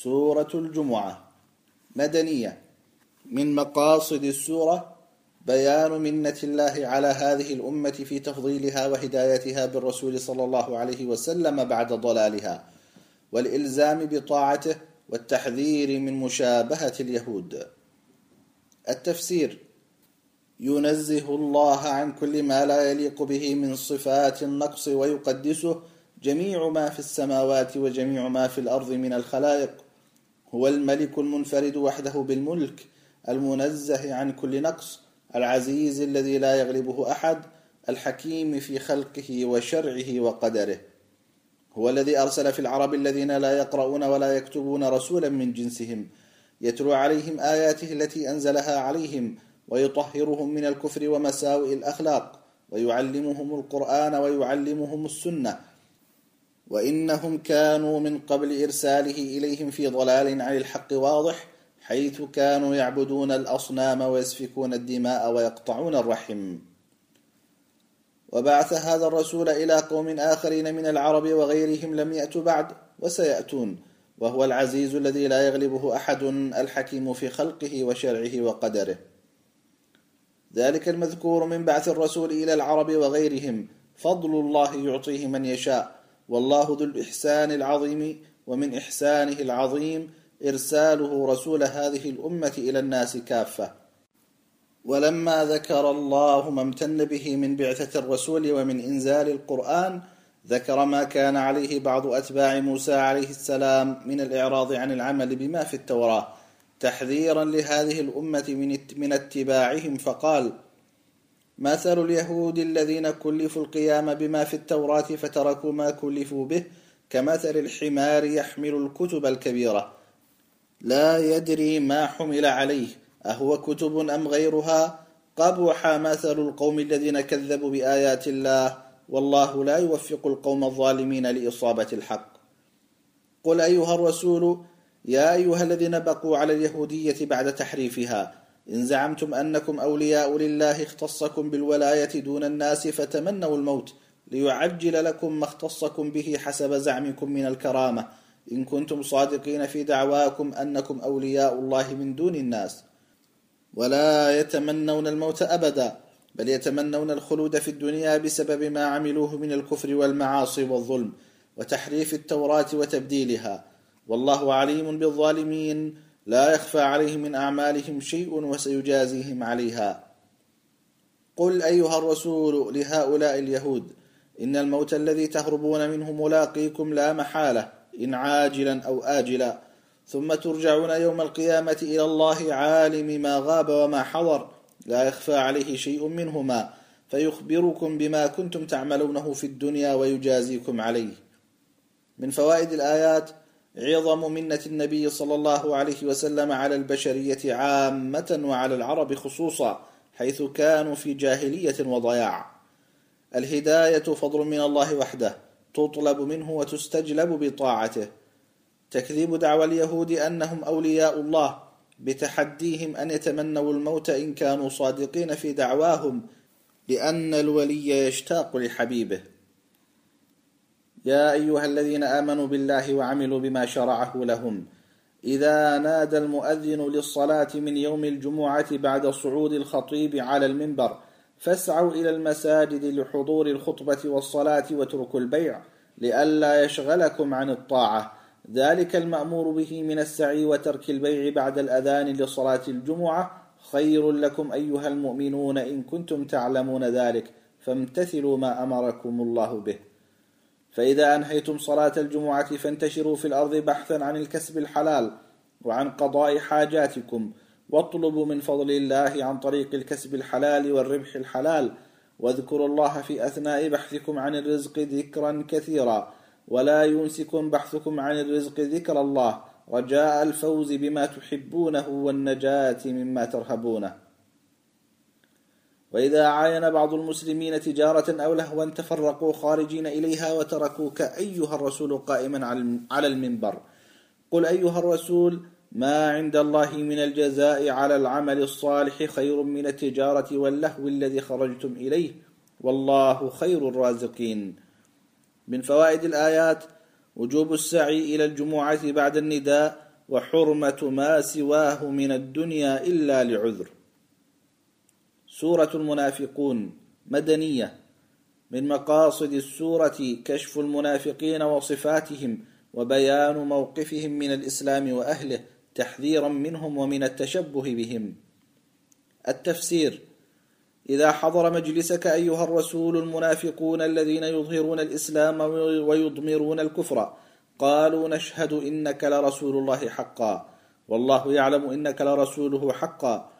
سورة الجمعة مدنية. من مقاصد السورة بيان منة الله على هذه الأمة في تفضيلها وهدايتها بالرسول صلى الله عليه وسلم بعد ضلالها، والإلزام بطاعته والتحذير من مشابهة اليهود. التفسير: ينزه الله عن كل ما لا يليق به من صفات النقص ويقدسه جميع ما في السماوات وجميع ما في الأرض من الخلائق. هو الملك المنفرد وحده بالملك، المنزه عن كل نقص، العزيز الذي لا يغلبه أحد، الحكيم في خلقه وشرعه وقدره. هو الذي أرسل في العرب الذين لا يقرؤون ولا يكتبون رسولا من جنسهم يتلو عليهم آياته التي أنزلها عليهم ويطهرهم من الكفر ومساوئ الأخلاق، ويعلمهم القرآن ويعلمهم السنة، وإنهم كانوا من قبل إرساله إليهم في ضلال عن الحق واضح، حيث كانوا يعبدون الأصنام ويسفكون الدماء ويقطعون الرحم. وبعث هذا الرسول إلى قوم آخرين من العرب وغيرهم لم يأتوا بعد وسيأتون، وهو العزيز الذي لا يغلبه أحد، الحكيم في خلقه وشرعه وقدره. ذلك المذكور من بعث الرسول إلى العرب وغيرهم فضل الله يعطيه من يشاء، والله ذو الإحسان العظيم. ومن إحسانه العظيم إرساله رسول هذه الأمة إلى الناس كافة. ولما ذكر الله ما امتن به من بعثة الرسول ومن إنزال القرآن، ذكر ما كان عليه بعض أتباع موسى عليه السلام من الإعراض عن العمل بما في التوراة، تحذيرا لهذه الأمة من اتباعهم، فقال: مثل اليهود الذين كلفوا القيام بما في التوراة فتركوا ما كلفوا به كمثل الحمار يحمل الكتب الكبيرة لا يدري ما حمل عليه أهو كتب أم غيرها، قبح مثل القوم الذين كذبوا بآيات الله، والله لا يوفق القوم الظالمين لإصابة الحق. قل أيها الرسول يا أيها الذين بقوا على اليهودية بعد تحريفها، إن زعمتم أنكم أولياء لله اختصكم بالولاية دون الناس فتمنوا الموت ليعجل لكم ما اختصكم به حسب زعمكم من الكرامة، إن كنتم صادقين في دعواكم أنكم أولياء الله من دون الناس. ولا يتمنون الموت أبدا، بل يتمنون الخلود في الدنيا بسبب ما عملوه من الكفر والمعاصي والظلم وتحريف التوراة وتبديلها، والله عليم بالظالمين، لا يخفى عليه من أعمالهم شيء وسيجازيهم عليها. قل أيها الرسول لهؤلاء اليهود: إن الموت الذي تهربون منه ملاقيكم لا محالة، إن عاجلا أو آجلا، ثم ترجعون يوم القيامة إلى الله عالم ما غاب وما حضر، لا يخفى عليه شيء منهما، فيخبركم بما كنتم تعملونه في الدنيا ويجازيكم عليه. من فوائد الآيات عظم منة النبي صلى الله عليه وسلم على البشرية عامة وعلى العرب خصوصا، حيث كانوا في جاهلية وضياع. الهداية فضل من الله وحده، تطلب منه وتستجلب بطاعته. تكذيب دعوى اليهود أنهم أولياء الله بتحديهم أن يتمنوا الموت إن كانوا صادقين في دعواهم، لأن الولي يشتاق لحبيبه. يا أيها الذين آمنوا بالله وعملوا بما شرعه لهم، إذا نادى المؤذن للصلاة من يوم الجمعة بعد صعود الخطيب على المنبر فاسعوا إلى المساجد لحضور الخطبة والصلاة واتركوا البيع لئلا يشغلكم عن الطاعة، ذلك المأمور به من السعي وترك البيع بعد الأذان لصلاة الجمعة خير لكم أيها المؤمنون إن كنتم تعلمون ذلك، فامتثلوا ما أمركم الله به. فإذا أنهيتم صلاة الجمعة فانتشروا في الأرض بحثا عن الكسب الحلال وعن قضاء حاجاتكم، واطلبوا من فضل الله عن طريق الكسب الحلال والربح الحلال، واذكروا الله في أثناء بحثكم عن الرزق ذكرا كثيرا، ولا ينسكم بحثكم عن الرزق ذكر الله رجاء الفوز بما تحبونه والنجاة مما ترهبونه. وإذا عاين بعض المسلمين تجارة أو لهوا تفرقوا خارجين إليها وتركوك أيها الرسول قائما على المنبر. قل أيها الرسول: ما عند الله من الجزاء على العمل الصالح خير من التجارة واللهو الذي خرجتم إليه، والله خير الرازقين. من فوائد الآيات وجوب السعي إلى الجمعة بعد النداء وحرمة ما سواه من الدنيا إلا لعذر. سورة المنافقون مدنية. من مقاصد السورة كشف المنافقين وصفاتهم وبيان موقفهم من الإسلام وأهله تحذيرا منهم ومن التشبه بهم. التفسير: إذا حضر مجلسك أيها الرسول المنافقون الذين يظهرون الإسلام ويضمرون الكفر قالوا نشهد إنك لرسول الله حقا والله يعلم إنك لرسوله حقا